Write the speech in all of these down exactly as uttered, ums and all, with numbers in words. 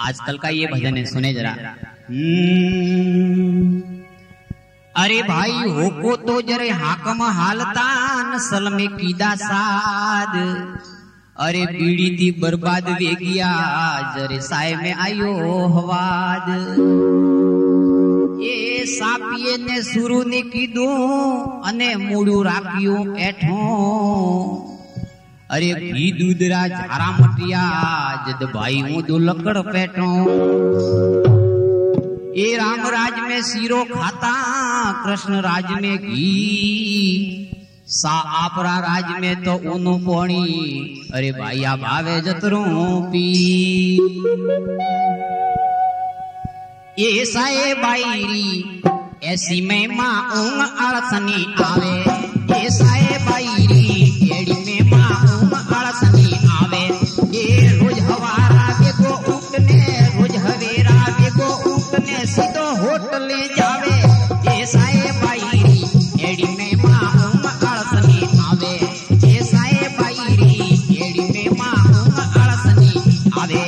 आजकल का ये भजन है, सुने जरा। अरे भाई होको तो जरे हाकम हालता नसल में कीदा साद, अरे पीड़ी थी बर्बाद वे गया जरे साय में आयो हवाद। ये सापिये ने शुरू ने कीधु अने मूड़ू राख्यो एठो, अरे घी दूधरा झारा मटिया जद भाई हूँ दो लकड़ पेटो। ये राम राज में सीरो खाता कृष्ण राज में घी, सा आपरा राज में तो ऊनो पोणी, अरे भाई आप आवे जतरू पी। ये साए बाईरी ऐसी में माँ ऊंग अड़सनी आवे, ये साए बाईरी एड़ी में माँ ऊंग अड़सनी आवे। ये रोज हवारा बेगो उठने रोज हवेरा बेगो उठने सीधो होटले जावे। ये साए बाईरी एड़ी में माँ ऊंग अड़सनी आवे, ये साए बाईरी एड़ी में माँ ऊंग अड़सनी आवे।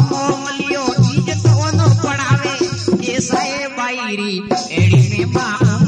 एड़ी में माँ